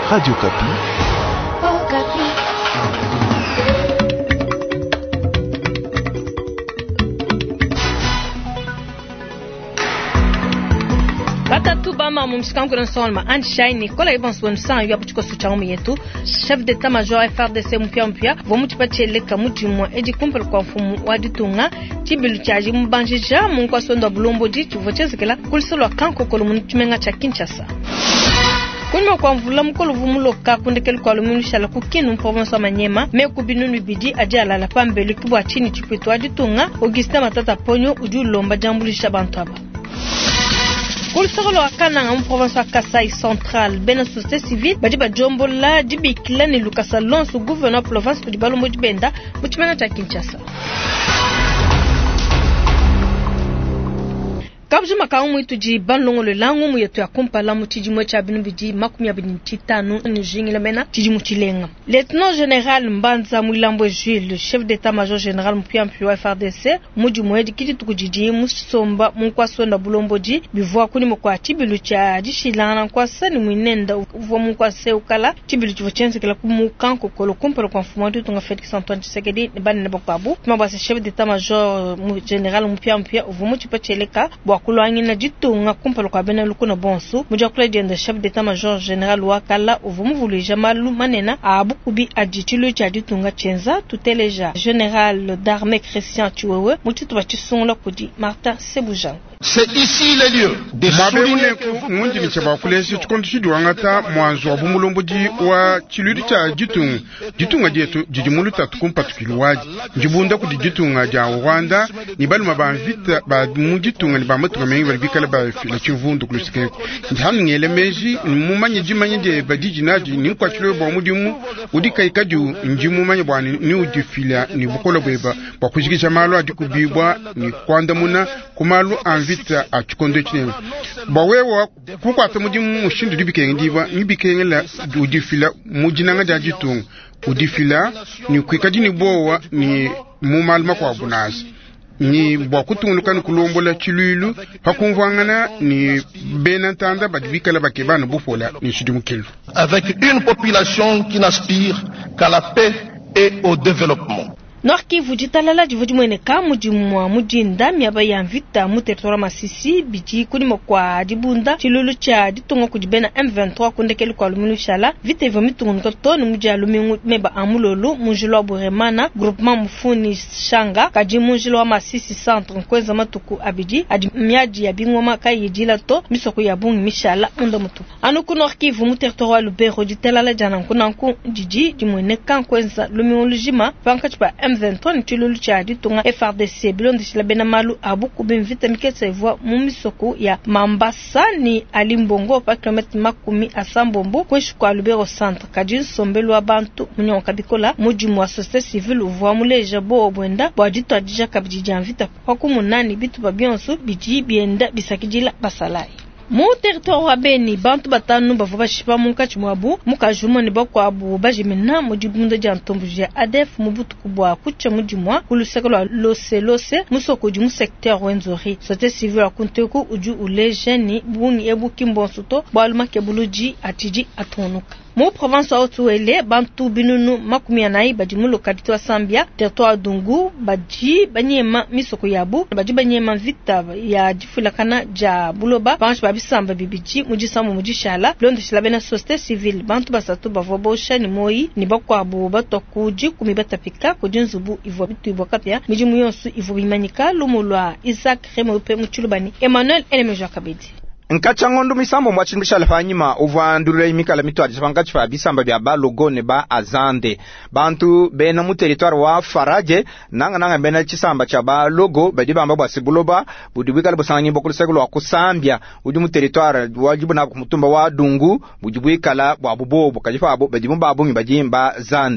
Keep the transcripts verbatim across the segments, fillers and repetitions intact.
Radio Kapi. Oh, Kapi. Bata tu bama mumsikan kuna solma anshine kola ibons won san yabu chiko su chamu yetu chef d'état major F R D C mpya mpya vomu tipachele kamuti mwa eji kumpel kwa mfumu waditunga tibilu chaji mbanjija munkwa sonda bulombo di tuvochezekela kulisolo kanko kolomu tumenga cha Kinshasa. Kunima kwa mvula mkolo vumuloka kundekeli kwa luminu shala kukinu province Manyema me kubinunu bidi ajala la pambelu kibwa chini chipitu waditunga Augustin Matata Ponyo uju lomba jambulisha bantu haba. Kulisolo wakana nga province wa Kasai Central bena société civile bajiba jombo la jibikila ni Lukasa Lonsu gouverneur province kujibalo mojibenda muchimena cha Kinshasa. Kabjuma kaumu ituji banlongo le langu mu yetu ya kumpala mu tiji mwecha binu biji makumi abini titanu ni jingile mena tiji mutilenga. Lieutenant général Mbanza Mwilambo Jules, chef d'état-major général mpya mpya wa F R D C, muji mwedi kiti tukujiji musomba munkwa sonda bulomboji bivwa kuni mkwa tibilu cha jishilana kwa sani mwinenda uvo munkwa seukala tibilu chivochense kila kumukanko kolo kumpala kwa mfumo wadu tunga Félix Antoine Tshisekedi nibani nebokwabu. Tumabasi chef d'état-major général mpya mpya uvo muchi pacheleka kulwangi na jitunga kumpalo kwa bena lukuna bonsu mujakula jenda chef d'état-major général wakala uvumuvulu jamalu manena abukubi adjitilu cha jitunga chenza tuteleja général d'armée Christian Chiwewe muchitu bachisungula kudi Martin Sebujang. C'est ici le lieu de souligner que munji ni chaba kulesi chikondishi duangata mwanzo wa bumulomboji wa chiludi cha jitunga jitunga jetu jijimuluta tukumpa tukilwaji njibunda kudi jitunga ja Rwanda ni balu mabamvita ba mujitunga ni bamatu kamengi balibikala ba fila chivundu kulusike njani ngele meji mumanye jimanye de badiji naji ni kwa chilo ba mudimu udika ikaju njimumanye bwani ni udifila ni bukola bweba ba kujikisha malo adikubibwa ni kwanda muna kumalu anvi a chikondo chine bawewa kukwata mudimu mushindu dibikenge ndiba nibikenge la udifila mujinanga jajitung udifila ni kwikadini bowa ni mumalma kwa bunazi ni bwakutunguluka ni kulombola chilulu hakumvangana ni benantanda badibikala bakebana bufola ni shidimukelu avec une population qui n'aspire qu'à la paix et au développement. Norki vujitalala jivuji mwene kamu jimwa mujinda miaba ya mvita mutetora Masisi biji kuni mokwa jibunda chilulu cha ditungo kujibena M vingt-trois kundekeli kwa luminu shala vite hivyo mitungu nkotoni muji alumingu meba amulolu mujilo wa Buremana groupement mufuni shanga kaji mujilo wa Masisi centre nkweza matuku abiji adi miaji ya bingwama kai yijila to misoku ya bungi mishala unda mutu anuku Norki vu mutetora Lubero jitalala jana nkunanku jiji jimwene kankweza luminu lujima pankachipa M vingt-trois nchilulu cha ditunga F R D C bilondi shilabena malu abuku bimvita miketse evwa mumisoko ya Mambasa ni alimbongo pa kilometri makumi asambombo kweshi kwa Lubero centre kajin sombelu wa bantu munyonka bikola mujimu wa société civile uvwa muleja bo obwenda bo adito adija kabijija mvita kwa kumunani bitu babionsu biji bienda bisakijila basalai. Mu territoire wa Beni bantu batanu bavova shipa munkachi mwabu mukajuma ni bakwabu bajimena mujibunda jantombu ya A D F mubutu kubwa kucha mujimwa kulusekolo lose lose musoko jumu secteur wenzori société civile akunteku uju ulejeni bungi ebu kimbonsuto baluma kebuluji atiji atonuka. Mu province wa Otuele bantu binunu makumi anai bajimu lokalite wa Sambia territoire Dungu baji banyema misoko yabu baji banyema vita ya jifulakana ja buloba bantu babisamba bibiji mujisamu mujishala londo shilabena société civile bantu basatu bavobosha ni moi ni bakwabu batokuji kumibatapika kujinzubu ivo bitu ibokapya mijimu yonsu ivo bimanyika lumulwa Isaac Remope muchulubani Emmanuel Elemejo Kabedi. Nkachangondo misambo mwachindisha lafanyima uvandurira imikala mitwadi sabangachi fa bisamba bya balogo ne ba azande bantu bena mu territoire wa Faraje nanga nanga bena chisamba cha balogo badibamba bwa sibuloba budibikala bosanyi bokulisekulo wa kusambya udi mu territoire wajibu na mutumba wa Dungu budibikala bwa bubobo kajifa abo badibumba abungi bajimba zande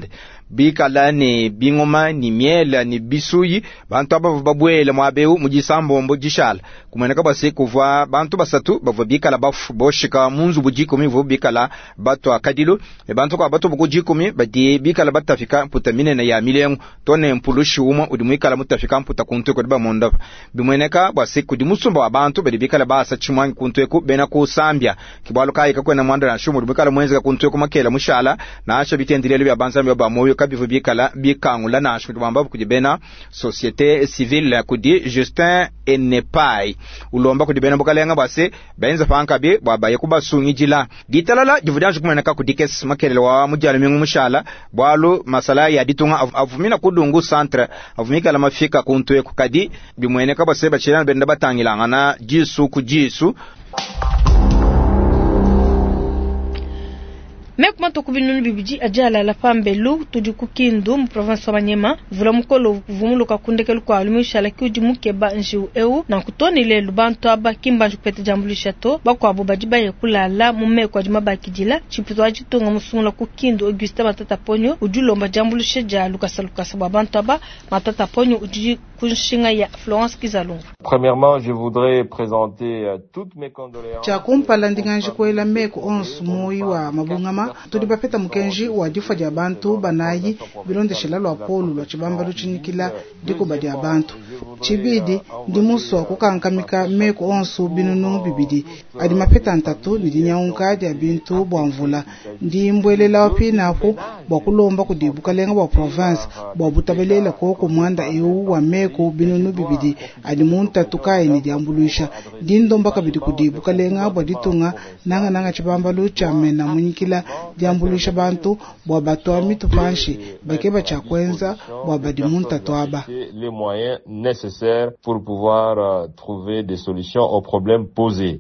bikala ni bingoma ni miela ni bisuyi bantu aba babwele mwabeu mujisambo mbojishala kumeneka base kuva bantu basatu bava bikala bafu boshika munzu bujikomi vo bikala bato akadilo e bantu kwa bato bujikomi badi bikala batafika mputa minene ya milengo tone mpulushi uma udimwikala mutafika mputa kuntu ko diba monda bimweneka base kudimusumba abantu badi bikala basa chimwangi kuntu ko bena ko sambia kibalo kai ka kwena mwanda na shumu bikala mwenza kuntu ko makela mushala na asha bitendile bya banza bya moyo kabivu bikala bikangula na asha bamba kujibena société civile kudi Justin Enepai ulomba kudibena bukalenga base benza fanka be baba yakuba sungijila ditalala divudanju kumeneka kudikes makelele wa mujala mingu mushala bwalo masala ya ditunga avumina kudungu centre avumika la mafika kuntu ekukadi bimweneka base bachirana benda batangilanga na jisu kujisu Mekuma tokubinunu bibiji ajala la pambelu tujuku kindu mu province wa Manyema vula mukolo vumuluka kundekelu kwa alumisha la kiuji mukeba njiu eu na kutoni le lubantu aba kimbanju kupete jambulisha to bakwa bubajiba yekulala mume kwa jima bakijila chipito ajitunga musungula kukindu Auguste Matata Ponyo ujulomba jambulisha ja lukasa lukasa babantu aba Matata Ponyo ujuji kunshinga ya Florence Kizalungu. Premièrement, je voudrais présenter euh, toutes mes condoléances. Chakumpala ndinganji kwela meku onsu moyi wa mabungama tulibapeta mukenji wa difa dia bantu banayi bilonde shilalo apolu lwa chibamba luchinikila diko badi abantu chibidi ndimuso kukankamika meku onsu binunu bibidi adi mapeta ntatu ndinyaunga dia bintu bwamvula ndimbwelela wapina ku bokulomba kudibukalenga bwa province bwa butabelela koko mwanda eu wa meku binunu bibidi adi munta tukai ni diambuluisha dindomba kabidi kudibukalenga bwa ditunga nanga nanga chibamba luchamena munyikila diambulisha bantu bwa batoa mitupanshi bakeba chakwenza bwa badimunta toaba les moyens nécessaires pour pouvoir euh, trouver des solutions aux problèmes posés.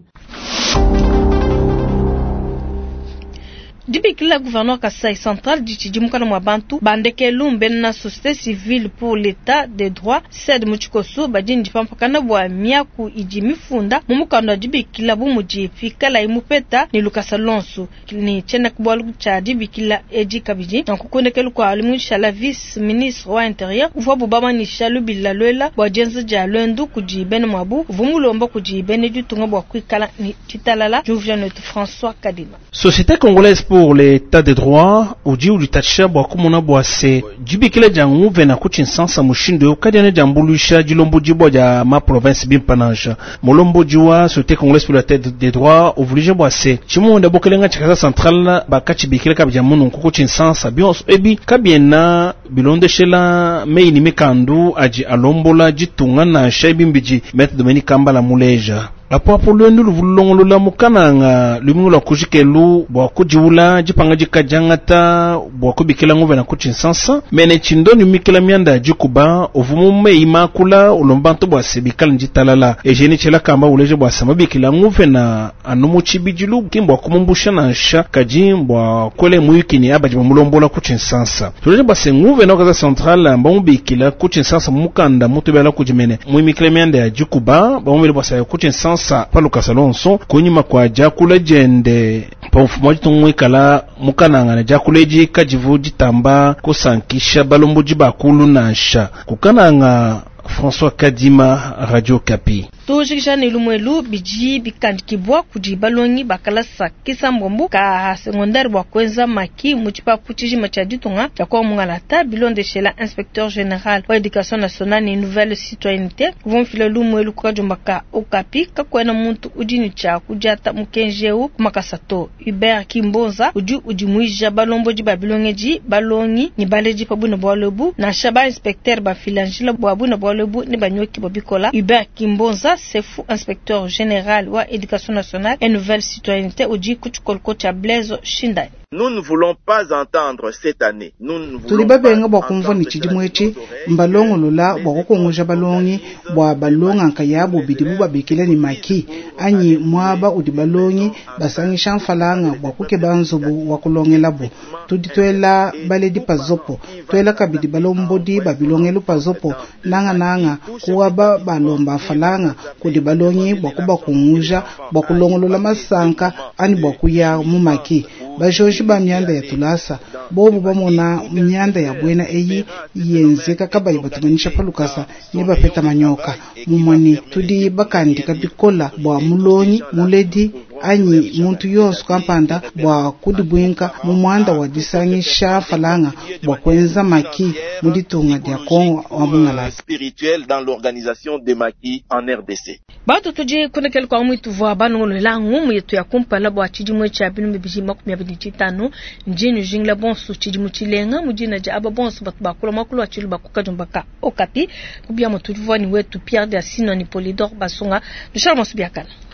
Dibikila gouverneur Kasai central dichiji mukana mwa bantu bandeke lumbe na société civile pour l'état des droits sed muchikosu badinji pampakana bwa miaku ijimi funda mumukano dibikila bumuji fikala imupeta ni Lucas Alonso ni chena kubwalu cha dibikila eji kabiji na kukundekelu kwa alimusha la vice ministre wa intérieur uva bubama ni shalu bilalwela bwa jenza ja lwendu kujibene mwabu vumulomba kujibene jutunga bwa kwikala ni titalala Jouvenote François Kadima. Société congolaise pour l'état des droits uji ulitacha bwa kumuna bwa se jibikile jangu vena kuchinsansa mushindo kadiane jambulusha jilombo jibwa ja ma province bimpananja molombo jiwa société congolaise pour l'état des droits oblige bwa se chimonda bokelenga chakaza central bakachi bikile kabja munu kuchinsansa bios ebi kabiena bilonde shela meini mekandu aji alombola jitunga na shaibimbiji maître Dominique Kambala Muleja apo lwendu luvulongo la mukananga lumungu la kujikelu bwa kujiula jipanga jikajangata bwa kubikila nguve na kuchinsansa mene chindoni mikila mianda jikuba ovumume imakula ulombanto bwa sebikala njitalala ejeni chela kamba uleje bwa samabikila nguve na anumu chibijilu kimbwa kumumbusha na sha kajimbwa kwele muikini abajiba mulombola kuchinsansa tuleje bwa senguve na okaza central mba mubikila kuchinsansa mukanda mutubela kujimene muimikila mianda jikuba ba mubele bwa sa kuchinsansa sa Lucas Alonso kunyima kwa jakula jende pa mfumo jitumwikala mukananga na jakuleji kajivu jitamba kusankisha balombo jibakulu na sha kukananga François Kadima, Radio Kapi. Tujikisha ni lumwelu biji bikandikibwa kujibalongi bakalasa kisa mbombu ka secondaire bwa kwenza maki muchipa puchiji machajitunga yakwa mungalata bilonde shela inspecteur général wa éducation nationale ni nouvelle citoyenneté vont filer lumwelu kwa jumbaka Okapi kakwena muntu ujini cha kujata mukenjeu kumakasato Hubert Kimbonza uju ujimuija balombo jiba bilongeji balongi ni baleji pabuna bwalebu na shaba inspecteur ba filangila bwabuna bwalebu ni banyoki bobikola Hubert Kimbonza c'est fou inspecteur général wa éducation nationale et nouvelle citoyenneté Oji Kuchukolko Blaise Shindai. Nous ne voulons pas entendre cette année. Nous ne voulons pas entendre bwa kumva ni chidimwechi mbalongo lola bwa kukongoja balongi bwa balonga nkayabo bidibu babekela ni maki anyi mwaba udibalongi basangi shamfalanga bwa kuke banzobu wakulongela bo tuditwela baledi pazopo twela kabidi balombodi babilongelu pazopo nanga nanga kuwaba balomba falanga kudibalongi bwa kuba kunguja bwa kulongolola masanka ani bwa kuya mumaki bajoji ba mianda ya tulasa bobo bamona mnyanda ya bwena eyi yenzeka kaba ibatumanisha palukasa ni bapeta manyoka mumwani tudi bakandika bikola bwa mulonyi muledi anyi muntu yonso kampanda bwa kudibwinka mumwanda wa disangisha falanga bwa kwenza maki muditunga dia Kongo wa Bungala spirituel dans l'organisation des maquis en R D C. Bato tuje kunekele kwa mwitu vwa banongolo la ngumu yetu ya kumpala bwa chijimwe cha binu mbiji makumi abidi chitano njini jingla bonsu chijimu chilenga mujina ja aba bonsu batu bakula makulu wa chilu bakuka jumbaka okati kubia mutujuvwa ni wetu Pierre de Asino ni Polydor Basonga dushara masubiakala.